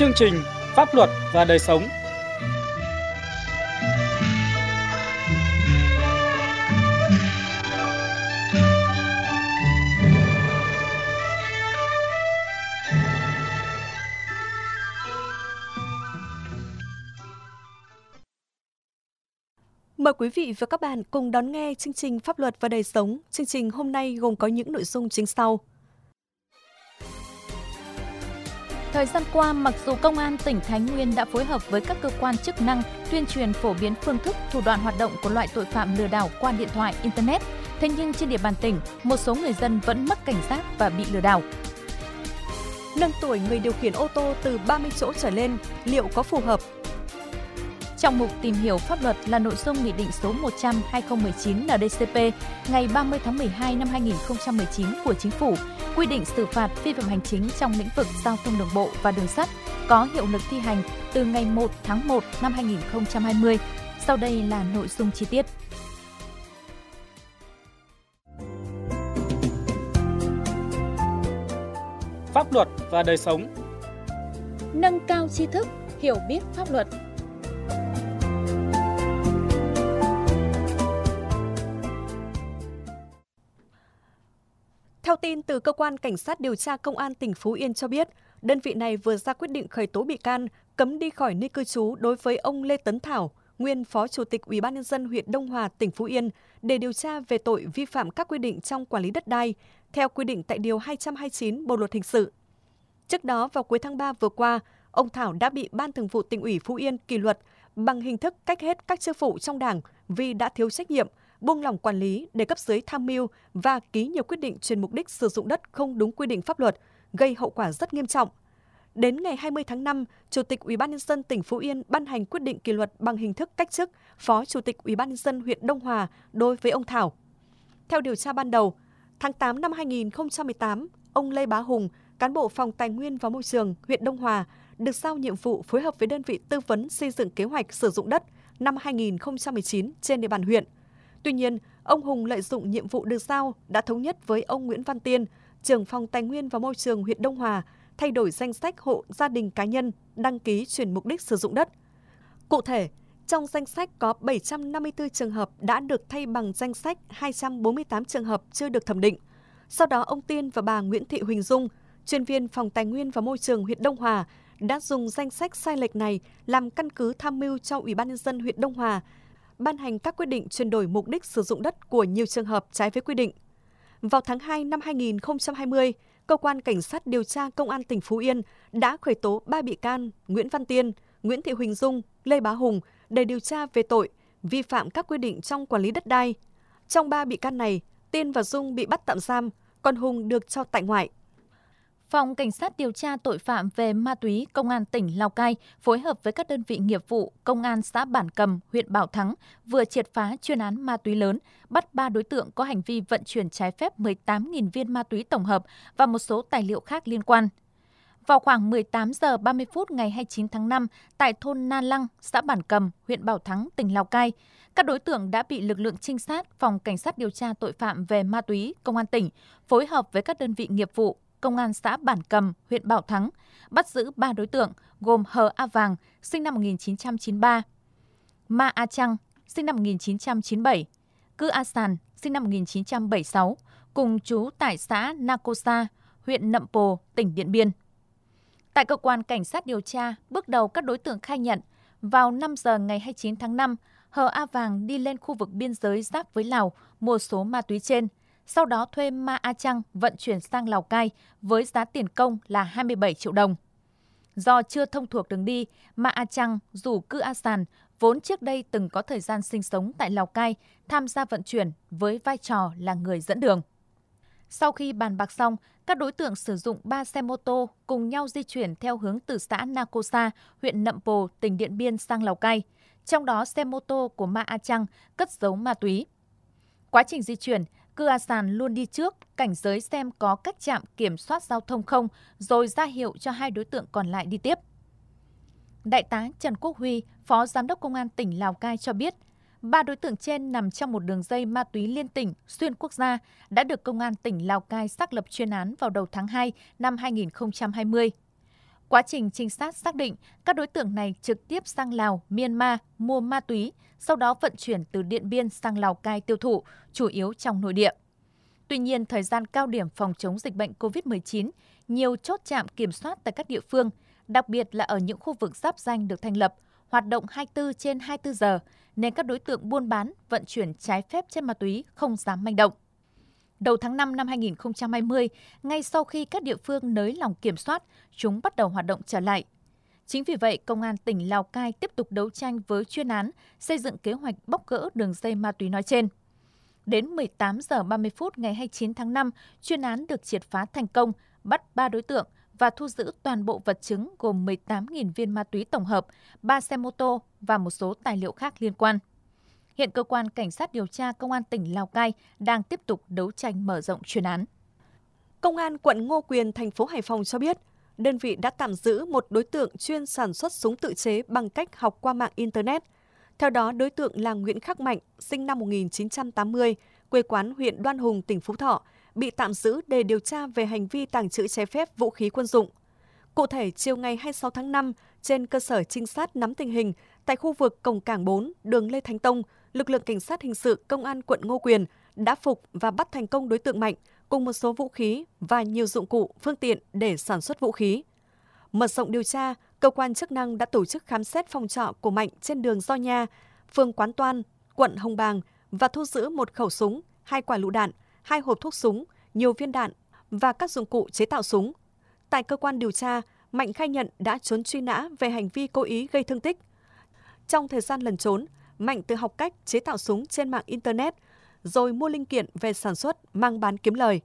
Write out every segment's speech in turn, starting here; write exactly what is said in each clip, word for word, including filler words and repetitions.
chương trình Pháp luật và đời sống. Mời quý vị và các bạn cùng đón nghe chương trình Pháp luật và đời sống. Chương trình hôm nay gồm có những nội dung chính sau. Thời gian qua, mặc dù Công an tỉnh Thái Nguyên đã phối hợp với các cơ quan chức năng tuyên truyền phổ biến phương thức, thủ đoạn hoạt động của loại tội phạm lừa đảo qua điện thoại, Internet, thế nhưng trên địa bàn tỉnh, một số người dân vẫn mất cảnh giác và bị lừa đảo. Nâng tuổi người điều khiển ô tô từ ba mươi chỗ trở lên, liệu có phù hợp? Trong mục tìm hiểu pháp luật là nội dung Nghị định số một trăm trên hai nghìn không trăm mười chín N D C P ngày ba mươi tháng mười hai năm hai nghìn không trăm mười chín của Chính phủ, quy định xử phạt vi phạm hành chính trong lĩnh vực giao thông đường bộ và đường sắt có hiệu lực thi hành từ ngày một tháng một năm hai nghìn không trăm hai mươi. Sau đây là nội dung chi tiết. Pháp luật và đời sống. Nâng cao tri thức, hiểu biết pháp luật. Theo tin từ Cơ quan Cảnh sát điều tra Công an tỉnh Phú Yên cho biết, đơn vị này vừa ra quyết định khởi tố bị can, cấm đi khỏi nơi cư trú đối với ông Lê Tấn Thảo, nguyên Phó Chủ tịch Ủy ban nhân dân huyện Đông Hòa, tỉnh Phú Yên, để điều tra về tội vi phạm các quy định trong quản lý đất đai, theo quy định tại Điều hai trăm hai mươi chín Bộ Luật Hình sự. Trước đó, vào cuối tháng ba vừa qua, ông Thảo đã bị Ban Thường vụ Tỉnh ủy Phú Yên kỷ luật bằng hình thức cách hết các chức vụ trong Đảng vì đã thiếu trách nhiệm, buông lỏng quản lý để cấp dưới tham mưu và ký nhiều quyết định chuyển mục đích sử dụng đất không đúng quy định pháp luật, gây hậu quả rất nghiêm trọng. Đến ngày hai mươi tháng năm, Chủ tịch Ủy ban nhân dân tỉnh Phú Yên ban hành quyết định kỷ luật bằng hình thức cách chức Phó Chủ tịch Ủy ban nhân dân huyện Đông Hòa đối với ông Thảo. Theo điều tra ban đầu, tháng tám năm hai nghìn không trăm mười tám, ông Lê Bá Hùng, cán bộ Phòng Tài nguyên và Môi trường huyện Đông Hòa, được giao nhiệm vụ phối hợp với đơn vị tư vấn xây dựng kế hoạch sử dụng đất năm hai nghìn không trăm mười chín trên địa bàn huyện. Tuy nhiên, ông Hùng lợi dụng nhiệm vụ được giao đã thống nhất với ông Nguyễn Văn Tiên, trưởng Phòng Tài nguyên và Môi trường huyện Đông Hòa, thay đổi danh sách hộ gia đình cá nhân đăng ký chuyển mục đích sử dụng đất. Cụ thể, trong danh sách có bảy trăm năm mươi tư trường hợp đã được thay bằng danh sách hai trăm bốn mươi tám trường hợp chưa được thẩm định. Sau đó, ông Tiên và bà Nguyễn Thị Huỳnh Dung, chuyên viên Phòng Tài nguyên và Môi trường huyện Đông Hòa, đã dùng danh sách sai lệch này làm căn cứ tham mưu cho Ủy ban nhân dân huyện Đông Hòa ban hành các quyết định chuyển đổi mục đích sử dụng đất của nhiều trường hợp trái với quy định. Vào tháng hai năm hai nghìn không trăm hai mươi, Cơ quan Cảnh sát điều tra Công an tỉnh Phú Yên đã khởi tố ba bị can Nguyễn Văn Tiên, Nguyễn Thị Huỳnh Dung, Lê Bá Hùng để điều tra về tội vi phạm các quy định trong quản lý đất đai. Trong ba bị can này, Tiên và Dung bị bắt tạm giam, còn Hùng được cho tại ngoại. Phòng Cảnh sát điều tra tội phạm về ma túy Công an tỉnh Lào Cai phối hợp với các đơn vị nghiệp vụ Công an xã Bản Cầm, huyện Bảo Thắng vừa triệt phá chuyên án ma túy lớn, bắt ba đối tượng có hành vi vận chuyển trái phép mười tám nghìn viên ma túy tổng hợp và một số tài liệu khác liên quan. Vào khoảng mười tám giờ ba mươi phút ngày hai mươi chín tháng năm, tại thôn Na Lăng, xã Bản Cầm, huyện Bảo Thắng, tỉnh Lào Cai, các đối tượng đã bị lực lượng trinh sát Phòng Cảnh sát điều tra tội phạm về ma túy Công an tỉnh phối hợp với các đơn vị nghiệp vụ Công an xã Bản Cầm, huyện Bảo Thắng, bắt giữ ba đối tượng gồm Hờ A Vàng, sinh năm một nghìn chín trăm chín mươi ba, Ma A Trăng, sinh năm một nghìn chín trăm chín mươi bảy, Cư A Sàn, sinh năm một nghìn chín trăm bảy mươi sáu, cùng trú tại xã Na Cô Sa, huyện Nậm Pồ, tỉnh Điện Biên. Tại cơ quan cảnh sát điều tra, bước đầu các đối tượng khai nhận, vào năm giờ ngày hai mươi chín tháng năm, Hờ A Vàng đi lên khu vực biên giới giáp với Lào mua số ma túy trên, sau đó thuê Ma A Trăng vận chuyển sang Lào Cai với giá tiền công là hai mươi bảy triệu đồng. Do chưa thông thuộc đường đi, Ma A Trăng rủ Cư A Sàn, vốn trước đây từng có thời gian sinh sống tại Lào Cai, tham gia vận chuyển với vai trò là người dẫn đường. Sau khi bàn bạc xong, các đối tượng sử dụng ba xe mô tô cùng nhau di chuyển theo hướng từ xã Na Cô Sa, huyện Nậm Pồ, tỉnh Điện Biên sang Lào Cai. Trong đó, xe mô tô của Ma A Trăng cất giấu ma túy. Quá trình di chuyển, Cư A Sàn luôn đi trước, cảnh giới xem có các trạm kiểm soát giao thông không, rồi ra hiệu cho hai đối tượng còn lại đi tiếp. Đại tá Trần Quốc Huy, Phó Giám đốc Công an tỉnh Lào Cai cho biết, ba đối tượng trên nằm trong một đường dây ma túy liên tỉnh, xuyên quốc gia, đã được Công an tỉnh Lào Cai xác lập chuyên án vào đầu tháng hai năm hai nghìn không trăm hai mươi. Quá trình trinh sát xác định, các đối tượng này trực tiếp sang Lào, Myanmar mua ma túy, sau đó vận chuyển từ Điện Biên sang Lào Cai tiêu thụ, chủ yếu trong nội địa. Tuy nhiên, thời gian cao điểm phòng chống dịch bệnh covid mười chín, nhiều chốt trạm kiểm soát tại các địa phương, đặc biệt là ở những khu vực giáp ranh được thành lập, hoạt động hai mươi tư trên hai mươi tư giờ, nên các đối tượng buôn bán, vận chuyển trái phép chất ma túy không dám manh động. Đầu tháng năm năm hai nghìn không trăm hai mươi, ngay sau khi các địa phương nới lỏng kiểm soát, chúng bắt đầu hoạt động trở lại. Chính vì vậy, Công an tỉnh Lào Cai tiếp tục đấu tranh với chuyên án, xây dựng kế hoạch bóc gỡ đường dây ma túy nói trên. Đến mười tám giờ ba mươi phút ngày hai mươi chín tháng năm, chuyên án được triệt phá thành công, bắt ba đối tượng và thu giữ toàn bộ vật chứng gồm mười tám nghìn viên ma túy tổng hợp, ba xe mô tô và một số tài liệu khác liên quan. Hiện Cơ quan Cảnh sát điều tra Công an tỉnh Lào Cai đang tiếp tục đấu tranh mở rộng chuyên án. Công an quận Ngô Quyền, thành phố Hải Phòng cho biết, đơn vị đã tạm giữ một đối tượng chuyên sản xuất súng tự chế bằng cách học qua mạng Internet. Theo đó, đối tượng là Nguyễn Khắc Mạnh, sinh năm một nghìn chín trăm tám mươi, quê quán huyện Đoan Hùng, tỉnh Phú Thọ, bị tạm giữ để điều tra về hành vi tàng trữ trái phép vũ khí quân dụng. Cụ thể, chiều ngày hai mươi sáu tháng năm, trên cơ sở trinh sát nắm tình hình, tại khu vực cổng cảng bốn, đường Lê Thánh Tông, lực lượng cảnh sát hình sự Công an quận Ngô Quyền đã phục và bắt thành công đối tượng Mạnh cùng một số vũ khí và nhiều dụng cụ, phương tiện để sản xuất vũ khí. Mở rộng điều tra, cơ quan chức năng đã tổ chức khám xét phòng trọ của Mạnh trên đường Gio Nha, phường Quán Toan, quận Hồng Bàng và thu giữ một khẩu súng, hai quả lựu đạn, hai hộp thuốc súng, nhiều viên đạn và các dụng cụ chế tạo súng. Tại cơ quan điều tra, Mạnh khai nhận đã trốn truy nã về hành vi cố ý gây thương tích. Trong thời gian lẩn trốn, Mạnh tự học cách chế tạo súng trên mạng Internet, rồi mua linh kiện về sản xuất mang bán kiếm lời.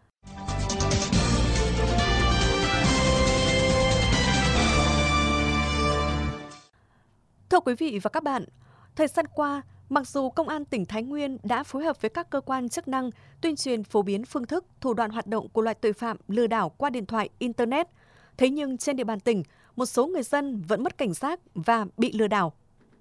Thưa quý vị và các bạn, thời gian qua, mặc dù Công an tỉnh Thái Nguyên đã phối hợp với các cơ quan chức năng tuyên truyền phổ biến phương thức, thủ đoạn hoạt động của loại tội phạm lừa đảo qua điện thoại, Internet, thế nhưng trên địa bàn tỉnh, một số người dân vẫn mất cảnh giác và bị lừa đảo.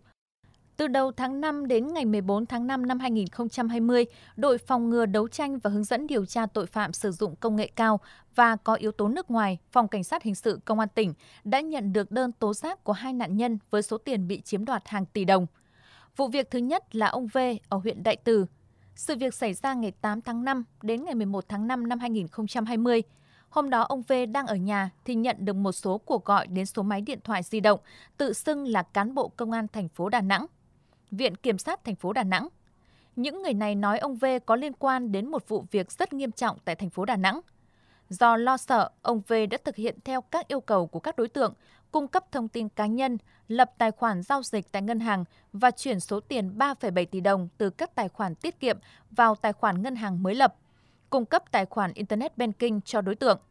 Từ đầu tháng năm đến ngày mười bốn tháng năm năm hai nghìn không trăm hai mươi, đội phòng ngừa đấu tranh và hướng dẫn điều tra tội phạm sử dụng công nghệ cao và có yếu tố nước ngoài, Phòng Cảnh sát Hình sự Công an tỉnh đã nhận được đơn tố giác của hai nạn nhân với số tiền bị chiếm đoạt hàng tỷ đồng. Vụ việc thứ nhất là ông V ở huyện Đại Từ. Sự việc xảy ra ngày tám tháng năm đến ngày mười một tháng năm năm hai nghìn không trăm hai mươi. Hôm đó ông V đang ở nhà thì nhận được một số cuộc gọi đến số máy điện thoại di động tự xưng là cán bộ công an thành phố Đà Nẵng, Viện Kiểm sát thành phố Đà Nẵng. Những người này nói ông V có liên quan đến một vụ việc rất nghiêm trọng tại thành phố Đà Nẵng. Do lo sợ, ông V đã thực hiện theo các yêu cầu của các đối tượng, cung cấp thông tin cá nhân, lập tài khoản giao dịch tại ngân hàng và chuyển số tiền ba phẩy bảy tỷ đồng từ các tài khoản tiết kiệm vào tài khoản ngân hàng mới lập, cung cấp tài khoản Internet Banking cho đối tượng.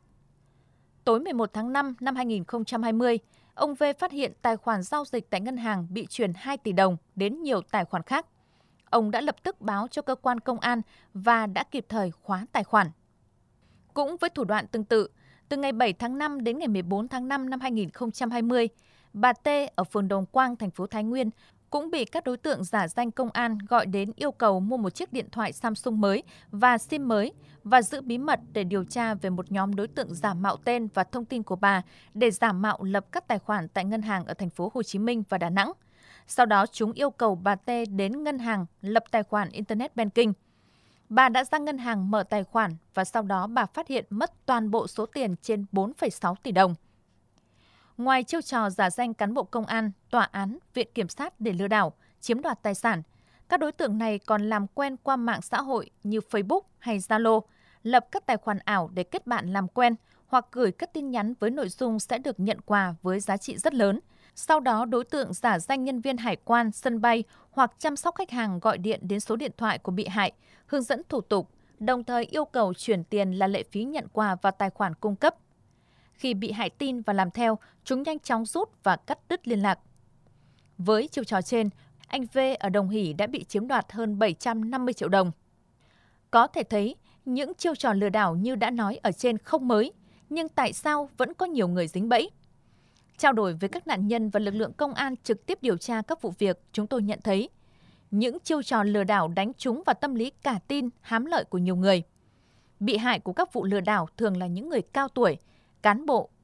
Tối mười một tháng năm năm hai nghìn không trăm hai mươi, ông V phát hiện tài khoản giao dịch tại ngân hàng bị chuyển hai tỷ đồng đến nhiều tài khoản khác. Ông đã lập tức báo cho cơ quan công an và đã kịp thời khóa tài khoản. Cũng với thủ đoạn tương tự, từ ngày bảy tháng năm đến ngày mười bốn tháng năm năm hai nghìn không trăm hai mươi, bà T ở phường Đồng Quang, thành phố Thái Nguyên cũng bị các đối tượng giả danh công an gọi đến yêu cầu mua một chiếc điện thoại Samsung mới và SIM mới và giữ bí mật để điều tra về một nhóm đối tượng giả mạo tên và thông tin của bà để giả mạo lập các tài khoản tại ngân hàng ở thành phố Hồ Chí Minh và Đà Nẵng. Sau đó chúng yêu cầu bà T đến ngân hàng lập tài khoản Internet Banking. Bà đã ra ngân hàng mở tài khoản và sau đó bà phát hiện mất toàn bộ số tiền trên bốn phẩy sáu tỷ đồng. Ngoài chiêu trò giả danh cán bộ công an, tòa án, viện kiểm sát để lừa đảo, chiếm đoạt tài sản, các đối tượng này còn làm quen qua mạng xã hội như Facebook hay Zalo, lập các tài khoản ảo để kết bạn làm quen hoặc gửi các tin nhắn với nội dung sẽ được nhận quà với giá trị rất lớn. Sau đó, đối tượng giả danh nhân viên hải quan, sân bay hoặc chăm sóc khách hàng gọi điện đến số điện thoại của bị hại, hướng dẫn thủ tục, đồng thời yêu cầu chuyển tiền là lệ phí nhận quà vào tài khoản cung cấp. Khi bị hại tin và làm theo, chúng nhanh chóng rút và cắt đứt liên lạc. Với chiêu trò trên, anh V ở Đồng Hỷ đã bị chiếm đoạt hơn bảy trăm năm mươi triệu đồng. Có thể thấy, những chiêu trò lừa đảo như đã nói ở trên không mới, nhưng tại sao vẫn có nhiều người dính bẫy? Trao đổi với các nạn nhân và lực lượng công an trực tiếp điều tra các vụ việc, chúng tôi nhận thấy những chiêu trò lừa đảo đánh trúng vào tâm lý cả tin, hám lợi của nhiều người. Bị hại của các vụ lừa đảo thường là những người cao tuổi, cán bộ,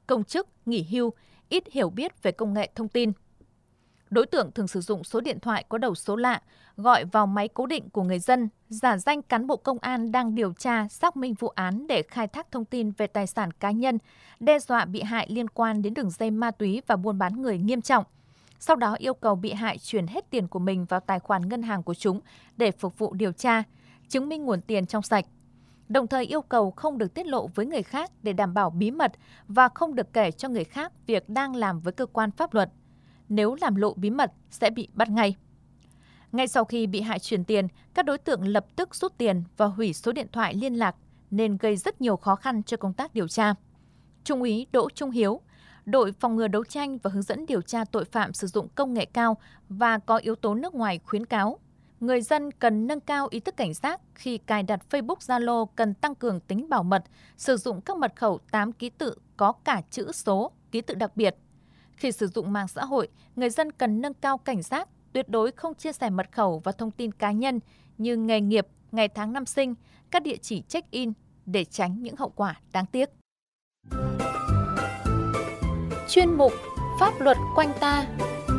công chức, nghỉ hưu, ít hiểu biết về công nghệ thông tin. Đối tượng thường sử dụng số điện thoại có đầu số lạ, gọi vào máy cố định của người dân, giả danh cán bộ công an đang điều tra, xác minh vụ án để khai thác thông tin về tài sản cá nhân, đe dọa bị hại liên quan đến đường dây ma túy và buôn bán người nghiêm trọng. Sau đó yêu cầu bị hại chuyển hết tiền của mình vào tài khoản ngân hàng của chúng để phục vụ điều tra, chứng minh nguồn tiền trong sạch. Đồng thời yêu cầu không được tiết lộ với người khác để đảm bảo bí mật và không được kể cho người khác việc đang làm với cơ quan pháp luật. Nếu làm lộ bí mật sẽ bị bắt ngay. Ngay sau khi bị hại chuyển tiền, các đối tượng lập tức rút tiền và hủy số điện thoại liên lạc nên gây rất nhiều khó khăn cho công tác điều tra. Trung úy Đỗ Trung Hiếu, đội phòng ngừa đấu tranh và hướng dẫn điều tra tội phạm sử dụng công nghệ cao và có yếu tố nước ngoài khuyến cáo, người dân cần nâng cao ý thức cảnh giác khi cài đặt Facebook, Zalo cần tăng cường tính bảo mật, sử dụng các mật khẩu tám ký tự có cả chữ số, ký tự đặc biệt. Khi sử dụng mạng xã hội, người dân cần nâng cao cảnh giác, tuyệt đối không chia sẻ mật khẩu và thông tin cá nhân như nghề nghiệp, ngày tháng năm sinh, các địa chỉ check-in để tránh những hậu quả đáng tiếc. Chuyên mục Pháp luật quanh ta.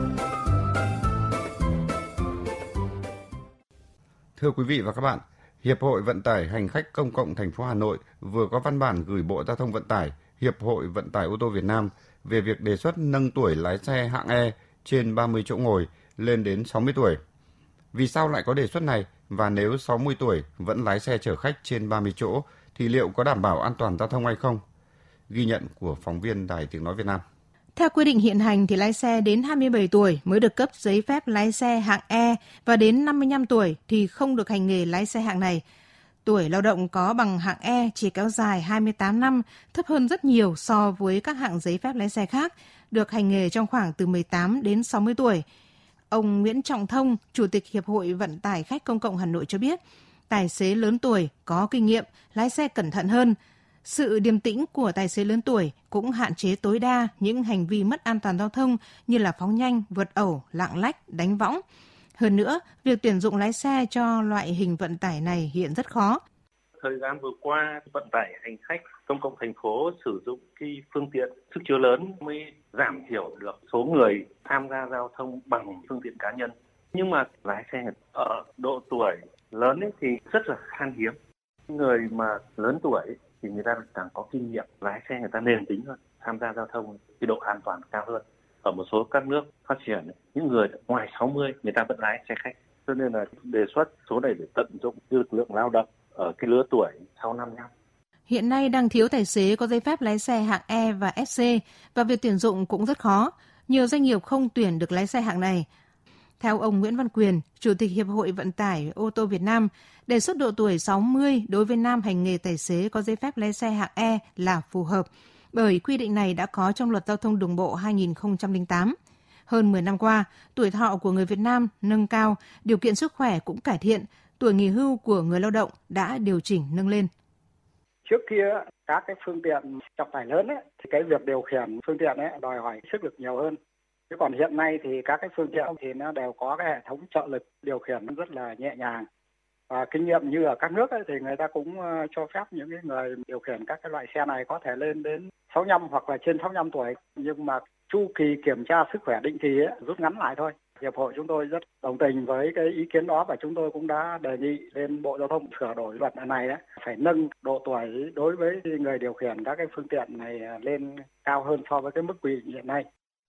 Thưa quý vị và các bạn, Hiệp hội Vận tải Hành khách Công cộng thành phố Hà Nội vừa có văn bản gửi Bộ Giao thông Vận tải, Hiệp hội Vận tải ô tô Việt Nam về việc đề xuất nâng tuổi lái xe hạng E trên ba mươi chỗ ngồi lên đến sáu mươi tuổi. Vì sao lại có đề xuất này và nếu sáu mươi tuổi vẫn lái xe chở khách trên ba mươi chỗ thì liệu có đảm bảo an toàn giao thông hay không? Ghi nhận của phóng viên Đài Tiếng Nói Việt Nam. Theo quy định hiện hành thì lái xe đến hai mươi bảy tuổi mới được cấp giấy phép lái xe hạng E và đến năm mươi lăm tuổi thì không được hành nghề lái xe hạng này. Tuổi lao động có bằng hạng E chỉ kéo dài hai mươi tám năm, thấp hơn rất nhiều so với các hạng giấy phép lái xe khác, được hành nghề trong khoảng từ mười tám đến sáu mươi tuổi. Ông Nguyễn Trọng Thông, Chủ tịch Hiệp hội Vận tải khách công cộng Hà Nội cho biết, tài xế lớn tuổi có kinh nghiệm, lái xe cẩn thận hơn. Sự điềm tĩnh của tài xế lớn tuổi cũng hạn chế tối đa những hành vi mất an toàn giao thông như là phóng nhanh, vượt ẩu, lạng lách, đánh võng. Hơn nữa, việc tuyển dụng lái xe cho loại hình vận tải này hiện rất khó. Thời gian vừa qua, vận tải hành khách công cộng thành phố sử dụng cái phương tiện sức chứa lớn mới giảm thiểu được số người tham gia giao thông bằng phương tiện cá nhân. Nhưng mà lái xe ở độ tuổi lớn ấy thì rất là khan hiếm. Người mà lớn tuổi thì người ta càng có kinh nghiệm, lái xe người ta nền tính hơn, tham gia giao thông thì độ an toàn cao hơn. Ở một số các nước phát triển, những người ngoài sáu mươi người ta vẫn lái xe khách. Cho nên là đề xuất số này để tận dụng lực lượng lao động ở cái lứa tuổi sau năm năm. Hiện nay đang thiếu tài xế có giấy phép lái xe hạng E và ép xê và việc tuyển dụng cũng rất khó. Nhiều doanh nghiệp không tuyển được lái xe hạng này. Theo ông Nguyễn Văn Quyền, Chủ tịch Hiệp hội Vận tải ô tô Việt Nam, đề xuất độ tuổi sáu mươi đối với nam hành nghề tài xế có giấy phép lái xe hạng E là phù hợp, bởi quy định này đã có trong Luật Giao thông Đường bộ hai nghìn không trăm lẻ tám. Hơn mười năm qua, tuổi thọ của người Việt Nam nâng cao, điều kiện sức khỏe cũng cải thiện, tuổi nghỉ hưu của người lao động đã điều chỉnh nâng lên. Trước kia, các cái phương tiện trọng tải lớn ấy, thì cái việc điều khiển phương tiện ấy đòi hỏi sức lực nhiều hơn. Chứ còn hiện nay thì các cái phương tiện thì nó đều có cái hệ thống trợ lực điều khiển rất là nhẹ nhàng. Và kinh nghiệm như ở các nước ấy, thì người ta cũng cho phép những cái người điều khiển các cái loại xe này có thể lên đến sáu mươi lăm hoặc là trên sáu mươi lăm tuổi. Nhưng mà chu kỳ kiểm tra sức khỏe định kỳ ấy, rút ngắn lại thôi. Hiệp hội chúng tôi rất đồng tình với cái ý kiến đó và chúng tôi cũng đã đề nghị lên Bộ Giao thông sửa đổi luật này ấy, phải nâng độ tuổi đối với người điều khiển các cái phương tiện này lên cao hơn so với cái mức quy định hiện nay.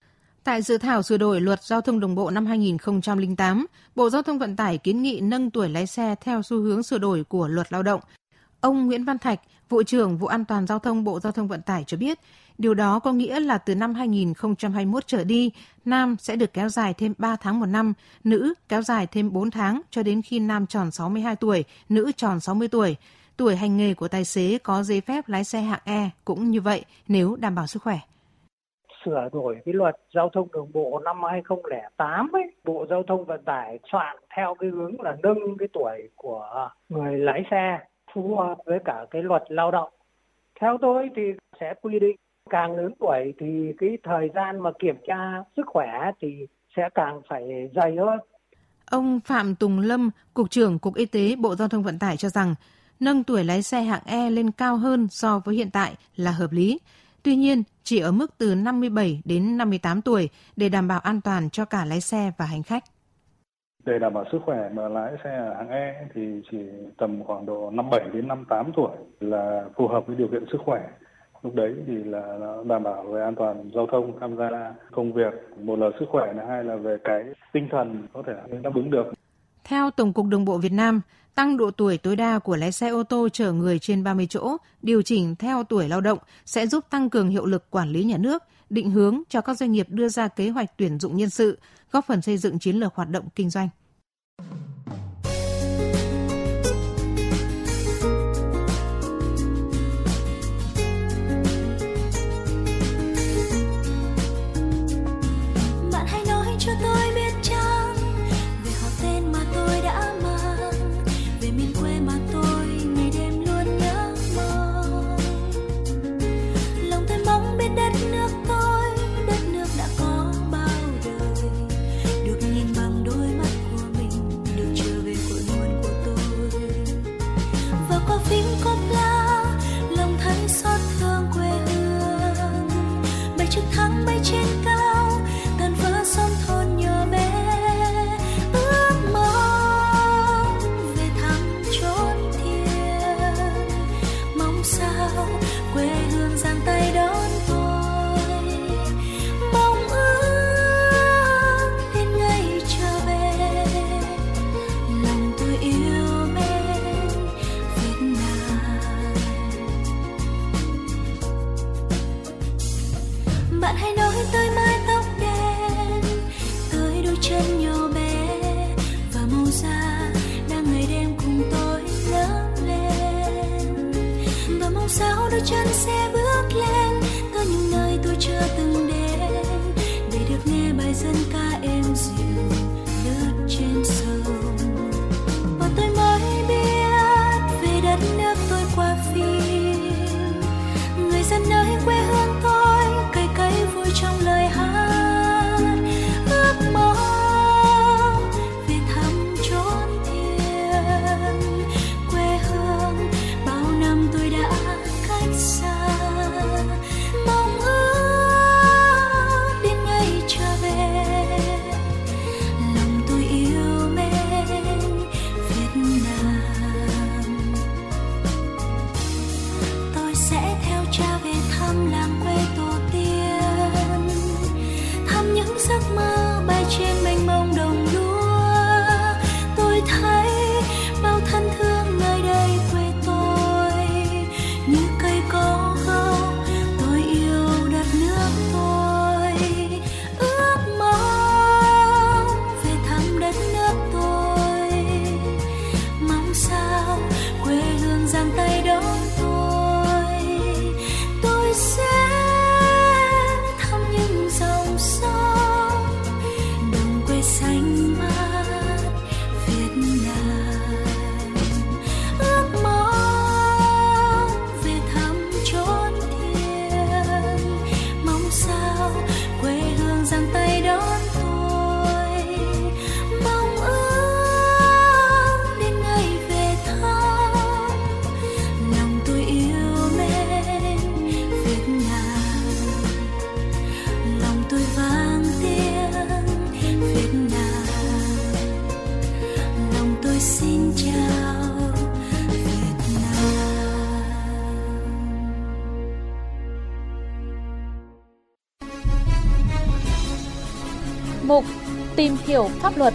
Tại dự thảo sửa đổi Luật Giao thông Đường bộ năm hai nghìn không trăm lẻ tám, Bộ Giao thông Vận tải kiến nghị nâng tuổi lái xe theo xu hướng sửa đổi của Luật Lao động. Ông Nguyễn Văn Thạch, Vụ trưởng Vụ An toàn Giao thông Bộ Giao thông Vận tải cho biết, điều đó có nghĩa là từ năm hai nghìn không trăm hai mươi mốt trở đi, nam sẽ được kéo dài thêm ba tháng một năm, nữ kéo dài thêm bốn tháng cho đến khi nam tròn sáu mươi hai tuổi, nữ tròn sáu mươi tuổi. Tuổi hành nghề của tài xế có giấy phép lái xe hạng E cũng như vậy nếu đảm bảo sức khỏe. Sửa đổi cái Luật Giao thông Đường bộ năm hai nghìn không trăm lẻ tám ấy, Bộ Giao thông Vận tải soạn theo cái hướng là nâng cái tuổi của người lái xe phù hợp với cả cái Luật Lao động. Theo tôi thì sẽ quy định càng lớn tuổi thì cái thời gian mà kiểm tra sức khỏe thì sẽ càng phải dày hơn. Ông Phạm Tùng Lâm, Cục trưởng Cục Y tế Bộ Giao thông Vận tải cho rằng nâng tuổi lái xe hạng E lên cao hơn so với hiện tại là hợp lý. Tuy nhiên, chỉ ở mức từ năm mươi bảy đến năm mươi tám tuổi để đảm bảo an toàn cho cả lái xe và hành khách. Để đảm bảo sức khỏe mà lái xe hạng E thì chỉ tầm khoảng độ năm mươi bảy đến năm mươi tám tuổi là phù hợp với điều kiện sức khỏe. Lúc đấy thì là nó đảm bảo về an toàn giao thông, tham gia công việc, một là sức khỏe, là hai là về cái tinh thần có thể đáp ứng được. Theo Tổng cục Đường bộ Việt Nam, tăng độ tuổi tối đa của lái xe ô tô chở người trên ba mươi chỗ, điều chỉnh theo tuổi lao động sẽ giúp tăng cường hiệu lực quản lý nhà nước, định hướng cho các doanh nghiệp đưa ra kế hoạch tuyển dụng nhân sự, góp phần xây dựng chiến lược hoạt động kinh doanh. Mục Tìm hiểu pháp luật.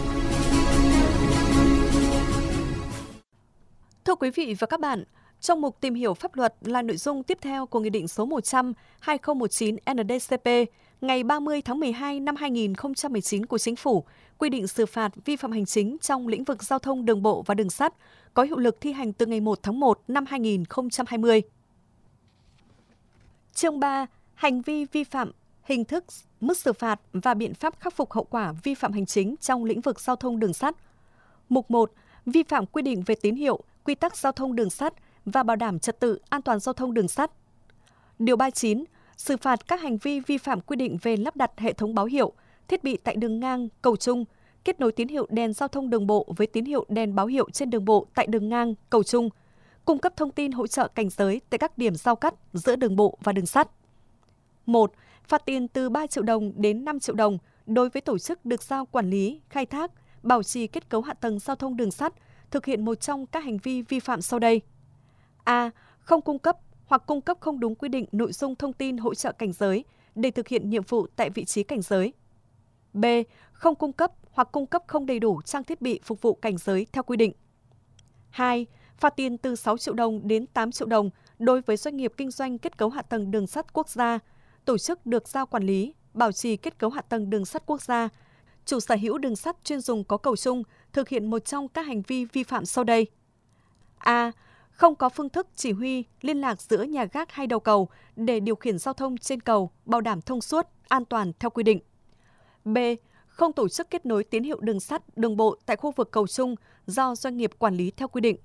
Thưa quý vị và các bạn, trong mục Tìm hiểu pháp luật là nội dung tiếp theo của Nghị định số một trăm trên hai nghìn không trăm mười chín N D C P ngày ba mươi tháng mười hai năm hai nghìn không trăm mười chín của Chính phủ, quy định xử phạt vi phạm hành chính trong lĩnh vực giao thông đường bộ và đường sắt, có hiệu lực thi hành từ ngày một tháng một năm hai nghìn không trăm hai mươi. Chương ba. Hành vi vi phạm, hình thức, mức xử phạt và biện pháp khắc phục hậu quả vi phạm hành chính trong lĩnh vực giao thông đường sắt. Mục một. Vi phạm quy định về tín hiệu, quy tắc giao thông đường sắt và bảo đảm trật tự an toàn giao thông đường sắt. Điều ba mươi chín. Xử phạt các hành vi vi phạm quy định về lắp đặt hệ thống báo hiệu, thiết bị tại đường ngang, cầu trung, kết nối tín hiệu đèn giao thông đường bộ với tín hiệu đèn báo hiệu trên đường bộ tại đường ngang, cầu trung, cung cấp thông tin hỗ trợ cảnh giới tại các điểm giao cắt giữa đường bộ và đường sắt. một. Phạt tiền từ ba triệu đồng đến năm triệu đồng đối với tổ chức được giao quản lý, khai thác, bảo trì kết cấu hạ tầng giao thông đường sắt thực hiện một trong các hành vi vi phạm sau đây. A. Không cung cấp hoặc cung cấp không đúng quy định nội dung thông tin hỗ trợ cảnh giới để thực hiện nhiệm vụ tại vị trí cảnh giới. B. Không cung cấp hoặc cung cấp không đầy đủ trang thiết bị phục vụ cảnh giới theo quy định. hai. Phạt tiền từ sáu triệu đồng đến tám triệu đồng đối với doanh nghiệp kinh doanh kết cấu hạ tầng đường sắt quốc gia, tổ chức được giao quản lý, bảo trì kết cấu hạ tầng đường sắt quốc gia, chủ sở hữu đường sắt chuyên dùng có cầu chung thực hiện một trong các hành vi vi phạm sau đây. A. Không có phương thức chỉ huy, liên lạc giữa nhà gác hai đầu cầu để điều khiển giao thông trên cầu, bảo đảm thông suốt, an toàn theo quy định. B. Không tổ chức kết nối tín hiệu đường sắt, đường bộ tại khu vực cầu chung do doanh nghiệp quản lý theo quy định.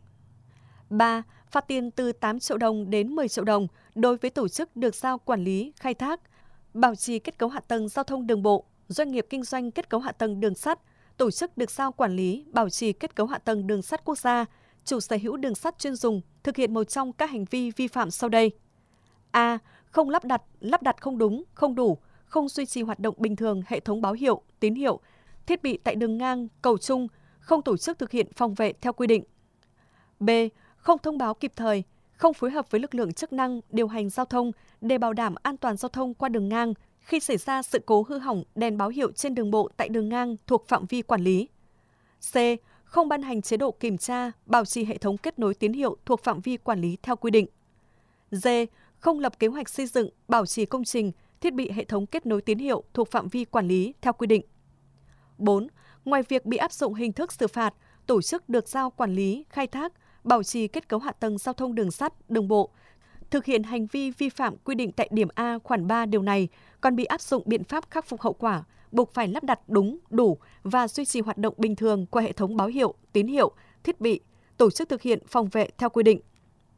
ba. Phạt tiền từ tám triệu đồng đến mười triệu đồng đối với tổ chức được giao quản lý, khai thác, bảo trì kết cấu hạ tầng giao thông đường bộ, doanh nghiệp kinh doanh kết cấu hạ tầng đường sắt, tổ chức được giao quản lý, bảo trì kết cấu hạ tầng đường sắt quốc gia, chủ sở hữu đường sắt chuyên dùng thực hiện một trong các hành vi vi phạm sau đây. A. Không lắp đặt, lắp đặt không đúng, không đủ, không duy trì hoạt động bình thường hệ thống báo hiệu, tín hiệu, thiết bị tại đường ngang, cầu chung, không tổ chức thực hiện phòng vệ theo quy định. B. Không thông báo kịp thời, không phối hợp với lực lượng chức năng điều hành giao thông để bảo đảm an toàn giao thông qua đường ngang khi xảy ra sự cố hư hỏng đèn báo hiệu trên đường bộ tại đường ngang thuộc phạm vi quản lý. C. Không ban hành chế độ kiểm tra, bảo trì hệ thống kết nối tín hiệu thuộc phạm vi quản lý theo quy định. D. Không lập kế hoạch xây dựng, bảo trì công trình, thiết bị hệ thống kết nối tín hiệu thuộc phạm vi quản lý theo quy định. bốn. Ngoài việc bị áp dụng hình thức xử phạt, tổ chức được giao quản lý, khai thác, bảo trì kết cấu hạ tầng giao thông đường sắt, đường bộ, thực hiện hành vi vi phạm quy định tại điểm A khoản ba điều này, còn bị áp dụng biện pháp khắc phục hậu quả, buộc phải lắp đặt đúng, đủ và duy trì hoạt động bình thường qua hệ thống báo hiệu, tín hiệu, thiết bị, tổ chức thực hiện phòng vệ theo quy định.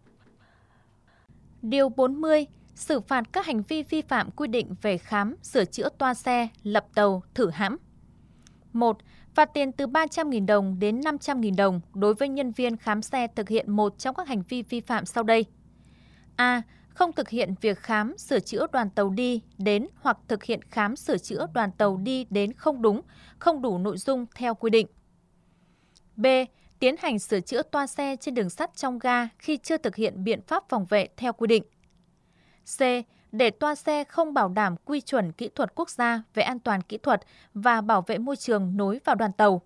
Điều bốn mươi. Xử phạt các hành vi vi phạm quy định về khám, sửa chữa toa xe, lập tàu, thử hãm. một. Phạt tiền từ ba trăm nghìn đồng đến năm trăm nghìn đồng đối với nhân viên khám xe thực hiện một trong các hành vi vi phạm sau đây. A. Không thực hiện việc khám, sửa chữa đoàn tàu đi, đến hoặc thực hiện khám, sửa chữa đoàn tàu đi đến không đúng, không đủ nội dung theo quy định. B. Tiến hành sửa chữa toa xe trên đường sắt trong ga khi chưa thực hiện biện pháp phòng vệ theo quy định. C. Để toa xe không bảo đảm quy chuẩn kỹ thuật quốc gia về an toàn kỹ thuật và bảo vệ môi trường nối vào đoàn tàu.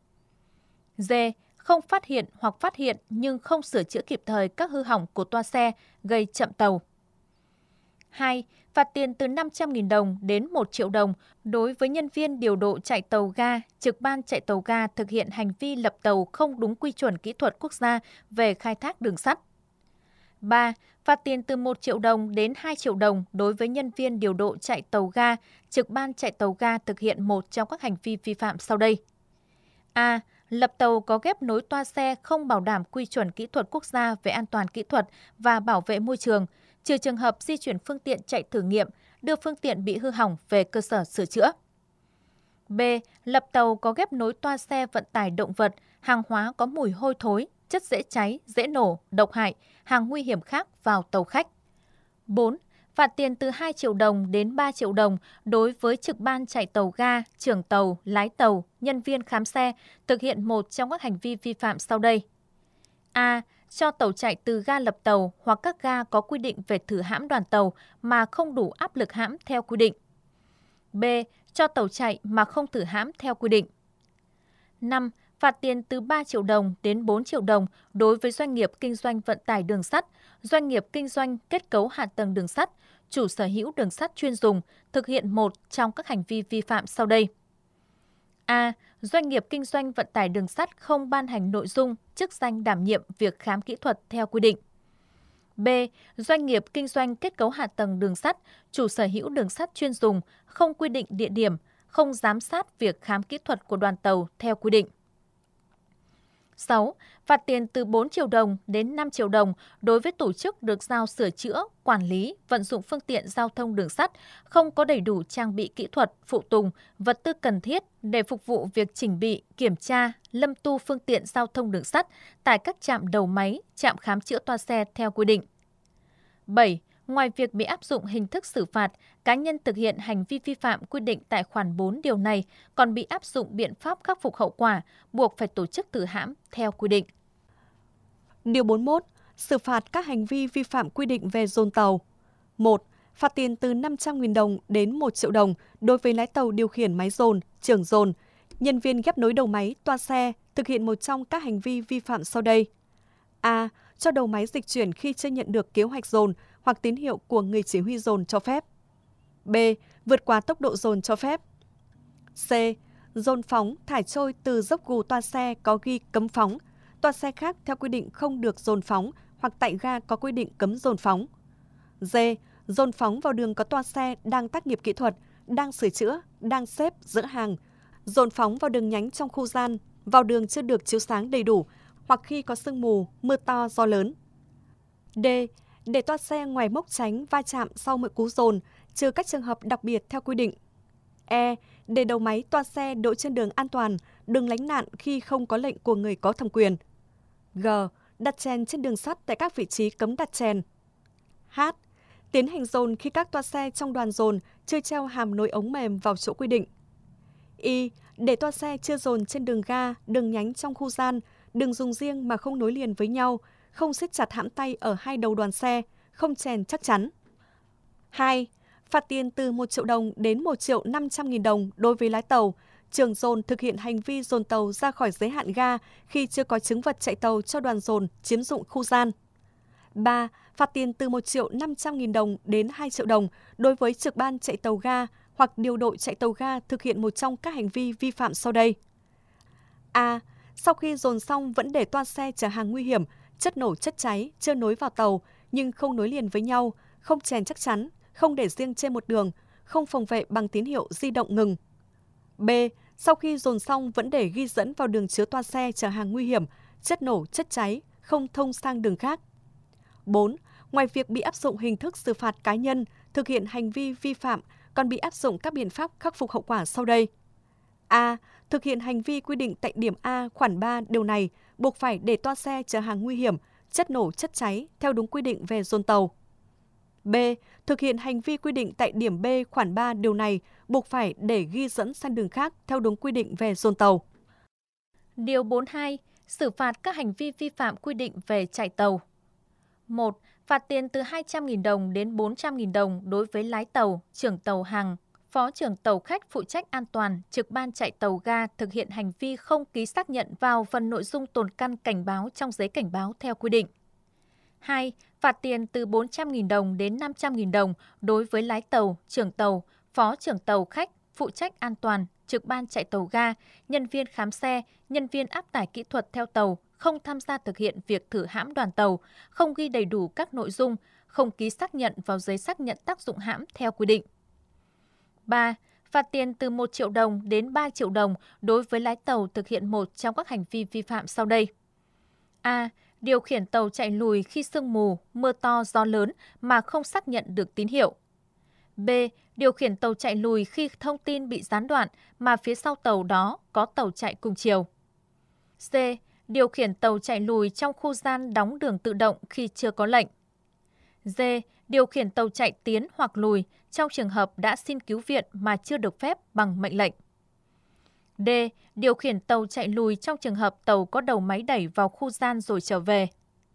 D. Không phát hiện hoặc phát hiện nhưng không sửa chữa kịp thời các hư hỏng của toa xe gây chậm tàu. hai. Phạt tiền từ năm trăm nghìn đồng đến một triệu đồng đối với nhân viên điều độ chạy tàu ga, trực ban chạy tàu ga thực hiện hành vi lập tàu không đúng quy chuẩn kỹ thuật quốc gia về khai thác đường sắt. ba. Phạt tiền từ một triệu đồng đến hai triệu đồng đối với nhân viên điều độ chạy tàu ga, trực ban chạy tàu ga thực hiện một trong các hành vi vi phạm sau đây. A. Lập tàu có ghép nối toa xe không bảo đảm quy chuẩn kỹ thuật quốc gia về an toàn kỹ thuật và bảo vệ môi trường, trừ trường hợp di chuyển phương tiện chạy thử nghiệm, đưa phương tiện bị hư hỏng về cơ sở sửa chữa. B. Lập tàu có ghép nối toa xe vận tải động vật, hàng hóa có mùi hôi thối, chất dễ cháy, dễ nổ, độc hại, hàng nguy hiểm khác vào tàu khách. bốn. Phạt tiền từ hai triệu đồng đến ba triệu đồng đối với trực ban chạy tàu ga, trưởng tàu, lái tàu, nhân viên khám xe thực hiện một trong các hành vi vi phạm sau đây. A. Cho tàu chạy từ ga lập tàu hoặc các ga có quy định về thử hãm đoàn tàu mà không đủ áp lực hãm theo quy định. B. Cho tàu chạy mà không thử hãm theo quy định. năm. Phạt tiền từ ba triệu đồng đến bốn triệu đồng đối với doanh nghiệp kinh doanh vận tải đường sắt, doanh nghiệp kinh doanh kết cấu hạ tầng đường sắt, chủ sở hữu đường sắt chuyên dùng thực hiện một trong các hành vi vi phạm sau đây. A. Doanh nghiệp kinh doanh vận tải đường sắt không ban hành nội dung, chức danh đảm nhiệm việc khám kỹ thuật theo quy định. B. Doanh nghiệp kinh doanh kết cấu hạ tầng đường sắt, chủ sở hữu đường sắt chuyên dùng không quy định địa điểm, không giám sát việc khám kỹ thuật của đoàn tàu theo quy định. sáu. Phạt tiền từ bốn triệu đồng đến năm triệu đồng đối với tổ chức được giao sửa chữa, quản lý, vận dụng phương tiện giao thông đường sắt không có đầy đủ trang bị kỹ thuật, phụ tùng, vật tư cần thiết để phục vụ việc chỉnh bị, kiểm tra, lâm tu phương tiện giao thông đường sắt tại các trạm đầu máy, trạm khám chữa toa xe theo quy định. bảy. Ngoài việc bị áp dụng hình thức xử phạt, cá nhân thực hiện hành vi vi phạm quy định tại khoản bốn điều này còn bị áp dụng biện pháp khắc phục hậu quả, buộc phải tổ chức thử hãm theo quy định. Điều bốn mươi mốt. Xử phạt các hành vi vi phạm quy định về dồn tàu. một. Phạt tiền từ năm trăm nghìn đồng đến một triệu đồng đối với lái tàu điều khiển máy dồn, trưởng dồn, nhân viên ghép nối đầu máy, toa xe thực hiện một trong các hành vi vi phạm sau đây. A. Cho đầu máy dịch chuyển khi chưa nhận được kế hoạch dồn hoặc tín hiệu của người chỉ huy dồn cho phép. B. Vượt quá tốc độ dồn cho phép. C. Dồn phóng, thải trôi từ dốc gù toa xe có ghi cấm phóng, toa xe khác theo quy định không được dồn phóng hoặc tại ga có quy định cấm dồn phóng. D. Dồn phóng vào đường có toa xe đang tác nghiệp kỹ thuật, đang sửa chữa, đang xếp, dỡ hàng. Dồn phóng vào đường nhánh trong khu gian, vào đường chưa được chiếu sáng đầy đủ hoặc khi có sương mù, mưa to, gió lớn. D. Để toa xe ngoài mốc tránh va chạm sau mỗi cú dồn, trừ các trường hợp đặc biệt theo quy định. E. Để đầu máy toa xe đỗ trên đường an toàn, đừng lánh nạn khi không có lệnh của người có thẩm quyền. G. Đặt chèn trên đường sắt tại các vị trí cấm đặt chèn. H. Tiến hành dồn khi các toa xe trong đoàn dồn chưa treo hàm nối ống mềm vào chỗ quy định. Y. Để toa xe chưa dồn trên đường ga, đường nhánh trong khu gian, đường dùng riêng mà không nối liền với nhau, không siết chặt hãm tay ở hai đầu đoàn xe, không chèn chắc chắn. hai. Phạt tiền từ một triệu đồng đến một triệu năm trăm nghìn đồng đối với lái tàu, trưởng dồn thực hiện hành vi dồn tàu ra khỏi giới hạn ga khi chưa có chứng vật chạy tàu cho đoàn dồn chiếm dụng khu gian. ba. Phạt tiền từ một triệu năm trăm nghìn đồng đến hai triệu đồng đối với trực ban chạy tàu ga hoặc điều đội chạy tàu ga thực hiện một trong các hành vi vi phạm sau đây. A. Sau khi dồn xong vẫn để toa xe chở hàng nguy hiểm, chất nổ chất cháy chưa nối vào tàu nhưng không nối liền với nhau, không chèn chắc chắn, không để riêng trên một đường, không phòng vệ bằng tín hiệu di động ngừng. B. Sau khi dồn xong vẫn để ghi dẫn vào đường chứa toa xe chở hàng nguy hiểm, chất nổ chất cháy, không thông sang đường khác. bốn. Ngoài việc bị áp dụng hình thức xử phạt cá nhân, thực hiện hành vi vi phạm còn bị áp dụng các biện pháp khắc phục hậu quả sau đây. A. Thực hiện hành vi quy định tại điểm A khoản ba điều này, buộc phải để toa xe chở hàng nguy hiểm, chất nổ chất cháy theo đúng quy định về dồn tàu. B. Thực hiện hành vi quy định tại điểm B khoản ba điều này, buộc phải để ghi dẫn sang đường khác theo đúng quy định về dồn tàu. Điều bốn mươi hai. Xử phạt các hành vi vi phạm quy định về chạy tàu. một. Phạt tiền từ hai trăm nghìn đồng đến bốn trăm nghìn đồng đối với lái tàu, trưởng tàu hàng, phó trưởng tàu khách phụ trách an toàn, trực ban chạy tàu ga thực hiện hành vi không ký xác nhận vào phần nội dung tồn căn cảnh báo trong giấy cảnh báo theo quy định. hai. Phạt tiền từ bốn trăm nghìn đồng đến năm trăm nghìn đồng đối với lái tàu, trưởng tàu, phó trưởng tàu khách phụ trách an toàn, trực ban chạy tàu ga, nhân viên khám xe, nhân viên áp tải kỹ thuật theo tàu, không tham gia thực hiện việc thử hãm đoàn tàu, không ghi đầy đủ các nội dung, không ký xác nhận vào giấy xác nhận tác dụng hãm theo quy định. ba. Phạt tiền từ một triệu đồng đến ba triệu đồng đối với lái tàu thực hiện một trong các hành vi vi phạm sau đây. A. Điều khiển tàu chạy lùi khi sương mù, mưa to, gió lớn mà không xác nhận được tín hiệu. B. Điều khiển tàu chạy lùi khi thông tin bị gián đoạn mà phía sau tàu đó có tàu chạy cùng chiều. C. Điều khiển tàu chạy lùi trong khu gian đóng đường tự động khi chưa có lệnh. D. Điều khiển tàu chạy tiến hoặc lùi trong trường hợp đã xin cứu viện mà chưa được phép bằng mệnh lệnh. D. Điều khiển tàu chạy lùi trong trường hợp tàu có đầu máy đẩy vào khu gian rồi trở về.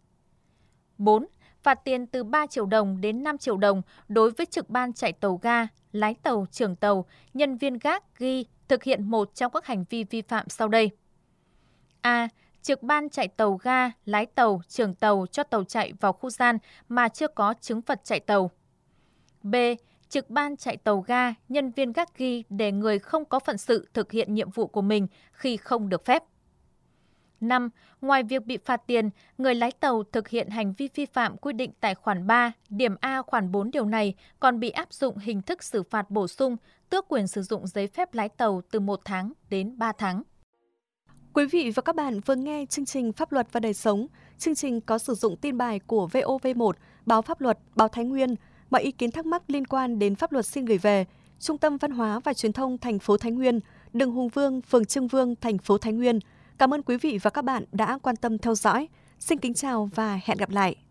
bốn. Phạt tiền từ ba triệu đồng đến năm triệu đồng đối với trực ban chạy tàu ga, lái tàu, trưởng tàu, nhân viên gác ghi thực hiện một trong các hành vi vi phạm sau đây. A. Trực ban chạy tàu ga, lái tàu, trưởng tàu cho tàu chạy vào khu gian mà chưa có chứng vật chạy tàu. B. Trực ban chạy tàu ga, nhân viên gác ghi để người không có phận sự thực hiện nhiệm vụ của mình khi không được phép. năm. Ngoài việc bị phạt tiền, người lái tàu thực hiện hành vi vi phạm quy định tại khoản ba, điểm A khoản bốn điều này còn bị áp dụng hình thức xử phạt bổ sung, tước quyền sử dụng giấy phép lái tàu từ một tháng đến ba tháng. Quý vị và các bạn vừa nghe chương trình Pháp luật và đời sống. Chương trình có sử dụng tin bài của vê o vê một, Báo Pháp luật, Báo Thái Nguyên. Mọi ý kiến thắc mắc liên quan đến pháp luật xin gửi về Trung tâm Văn hóa và Truyền thông thành phố Thái Nguyên, đường Hùng Vương, phường Trương Vương, thành phố Thái Nguyên. Cảm ơn quý vị và các bạn đã quan tâm theo dõi. Xin kính chào và hẹn gặp lại.